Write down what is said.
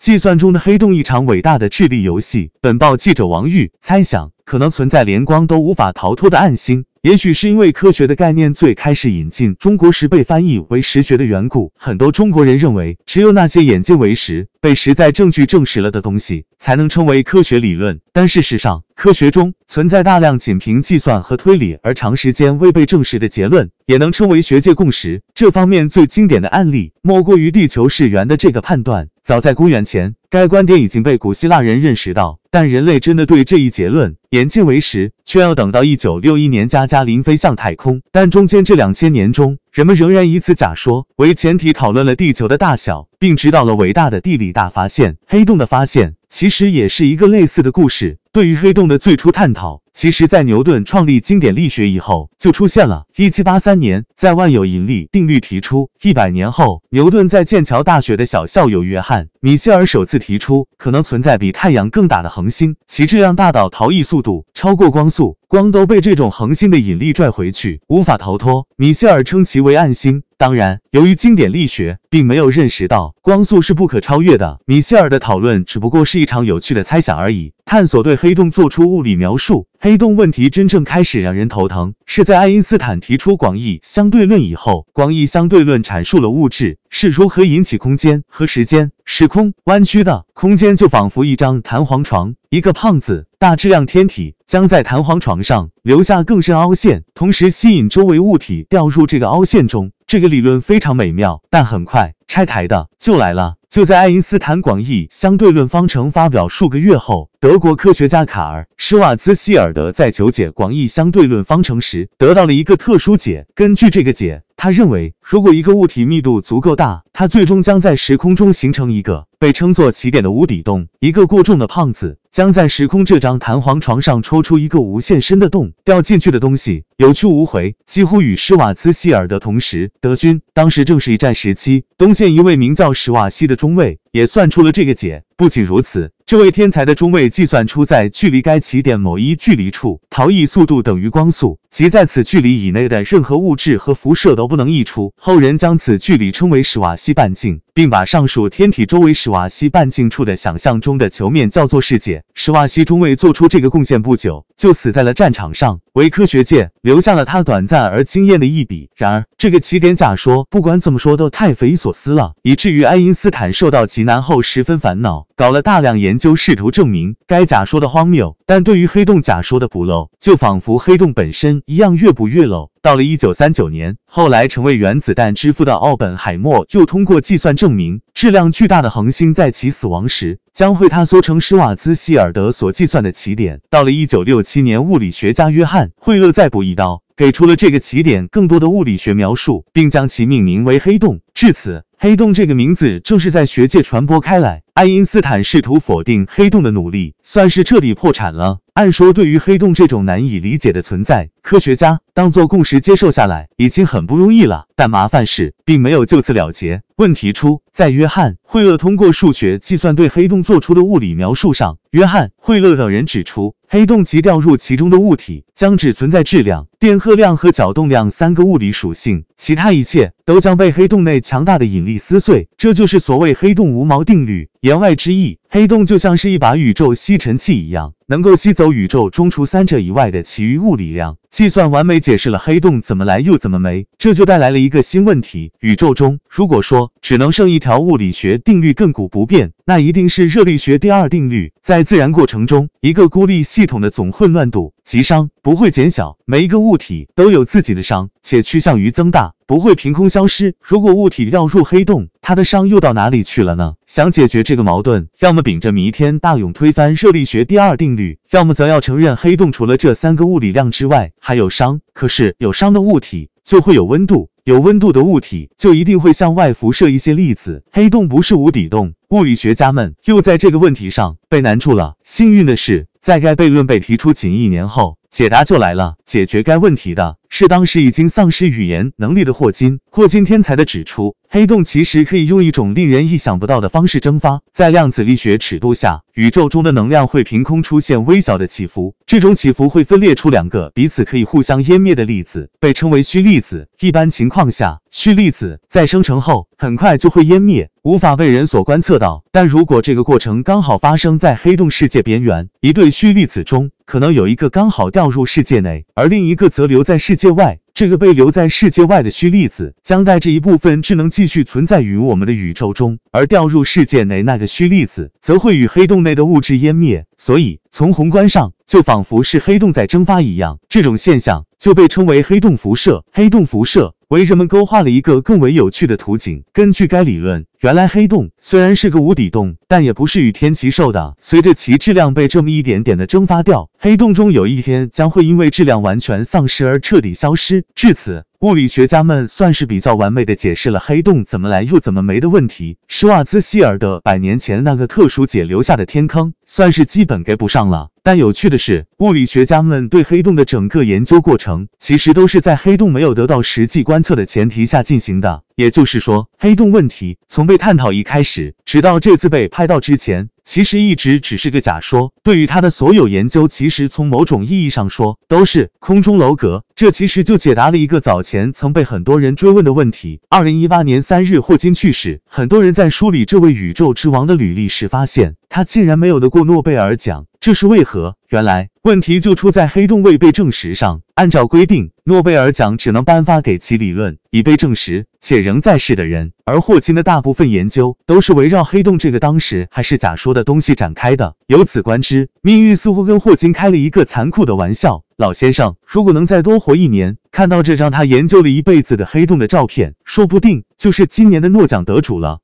计算中的黑洞一场伟大的智力游戏。本报记者王玉猜想，可能存在连光都无法逃脱的暗星。也许是因为科学的概念最开始引进中国时被翻译为实学的缘故，很多中国人认为只有那些眼见为实、被实在证据证实了的东西才能称为科学理论。但事实上，科学中存在大量仅凭计算和推理而长时间未被证实的结论，也能称为学界共识。这方面最经典的案例莫过于地球是圆的这个判断。早在公元前，该观点已经被古希腊人认识到，但人类真的对这一结论眼见为实，却要等到1961年加加林飞向太空。但中间这2000年中，人们仍然以此假说为前提讨论了地球的大小，并指导了伟大的地理大发现——黑洞的发现。其实也是一个类似的故事。对于黑洞的最初探讨，其实在牛顿创立经典力学以后就出现了。1783年，在万有引力定律提出，100年后，牛顿在剑桥大学的小校友约翰·米歇尔首次提出，可能存在比太阳更大的恒星，其质量大到逃逸速度超过光速，光都被这种恒星的引力拽回去，无法逃脱。米歇尔称其为暗星。当然，由于经典力学并没有认识到光速是不可超越的，米歇尔的讨论只不过是一场有趣的猜想而已。探索对黑洞做出物理描述，黑洞问题真正开始让人头疼，是在爱因斯坦提出广义相对论以后。广义相对论阐述了物质是如何引起空间和时空弯曲的。空间就仿佛一张弹簧床，一个胖子大质量天体将在弹簧床上留下更深凹陷，同时吸引周围物体掉入这个凹陷中。这个理论非常美妙，但很快拆台的就来了。就在爱因斯坦广义相对论方程发表数个月后，德国科学家卡尔·施瓦兹希尔德在求解广义相对论方程时得到了一个特殊解。根据这个解，他认为如果一个物体密度足够大，它最终将在时空中形成一个被称作起点的无底洞。一个过重的胖子将在时空这张弹簧床上抽出一个无限深的洞，掉进去的东西有去无回，几乎与施瓦兹希尔德同时。德军当时正是一战时期，东线一位名叫史瓦西的中尉也算出了这个解。不仅如此，这位天才的中尉计算出在距离该起点某一距离处，逃逸速度等于光速，即在此距离以内的任何物质和辐射都不能溢出。后人将此距离称为史瓦西半径，并把上述天体周围史瓦西半径处的想象中的球面叫做世界。史瓦西中尉做出这个贡献不久，就死在了战场上，为科学界留下了他短暂而惊艳的一笔。然而，这个起点假说不管怎么说都太匪夷所思了，以至于爱因斯坦受到极难后十分烦恼，搞了大量研究试图证明该假说的荒谬。但对于黑洞假说的补漏，就仿佛黑洞本身一样，越补越漏。到了1939年，后来成为原子弹之父的奥本海默又通过计算证明，质量巨大的恒星在其死亡时将会塌缩成施瓦兹希尔德所计算的起点。到了1967年，物理学家约翰·惠勒再补一刀，给出了这个起点更多的物理学描述，并将其命名为黑洞。至此，黑洞这个名字正式在学界传播开来。爱因斯坦试图否定黑洞的努力算是彻底破产了。按说对于黑洞这种难以理解的存在，科学家当作共识接受下来已经很不容易了，但麻烦是并没有就此了结。问题出在约翰·惠勒通过数学计算对黑洞做出的物理描述上。约翰·惠勒等人指出，黑洞及掉入其中的物体将只存在质量、电荷量和角动量3个物理属性，其他一切都将被黑洞内强大的引力撕碎。这就是所谓黑洞无毛定律。言外之意，黑洞就像是一把宇宙吸尘器一样，能够吸走宇宙中除3者以外的其余物理量。计算完美解释了黑洞怎么来又怎么没，这就带来了一个新问题：宇宙中如果说只能剩一条物理学定律亘古不变，那一定是热力学第二定律。在自然过程中，一个孤立系统的总混乱度及熵不会减小，每一个物体都有自己的熵，且趋向于增大，不会凭空消失。如果物体掉入黑洞，它的熵又到哪里去了呢？想解决这个矛盾，要么秉着弥天大勇推翻热力学第二定律，要么则要承认黑洞除了这3个物理量之外还有熵。可是有熵的物体就会有温度，有温度的物体就一定会向外辐射一些粒子。黑洞不是无底洞，物理学家们又在这个问题上被难住了。幸运的是，在该悖论被提出仅1年后，解答就来了。解决该问题的是当时已经丧失语言能力的霍金。霍金天才地指出，黑洞其实可以用一种令人意想不到的方式蒸发，在量子力学尺度下，宇宙中的能量会凭空出现微小的起伏，这种起伏会分裂出两个彼此可以互相湮灭的粒子，被称为虚粒子。一般情况下，虚粒子在生成后很快就会湮灭，无法被人所观测到。但如果这个过程刚好发生在黑洞世界边缘，一对虚粒子中可能有一个刚好掉入世界内，而另一个则留在世界外。这个被留在世界外的虚粒子将带着一部分智能继续存在于我们的宇宙中，而掉入世界内那个虚粒子则会与黑洞内的物质湮灭。所以从宏观上就仿佛是黑洞在蒸发一样，这种现象就被称为黑洞辐射。黑洞辐射为人们勾画了一个更为有趣的图景。根据该理论，原来黑洞虽然是个无底洞，但也不是与天齐寿的，随着其质量被这么一点点的蒸发掉，黑洞中有一天将会因为质量完全丧失而彻底消失。至此，物理学家们算是比较完美的解释了黑洞怎么来又怎么没的问题。施瓦兹希尔的100年前那个特殊解留下的天坑算是基本给补上了。但有趣的是，物理学家们对黑洞的整个研究过程其实都是在黑洞没有得到实际观测的前提下进行的。也就是说，黑洞问题从被探讨一开始，直到这次被拍到之前，其实一直只是个假说。对于它的所有研究，其实从某种意义上说都是空中楼阁。这其实就解答了一个早前曾被很多人追问的问题。2018年3日霍金去世，很多人在梳理这位宇宙之王的履历时发现，他竟然没有得过诺贝尔奖，这是为何？原来问题就出在黑洞未被证实上。按照规定，诺贝尔奖只能颁发给其理论已被证实且仍在世的人，而霍金的大部分研究都是围绕黑洞这个当时还是假说的东西展开的。由此观之，命运似乎跟霍金开了一个残酷的玩笑。老先生如果能再多活1年，看到这张他研究了一辈子的黑洞的照片，说不定就是今年的诺奖得主了。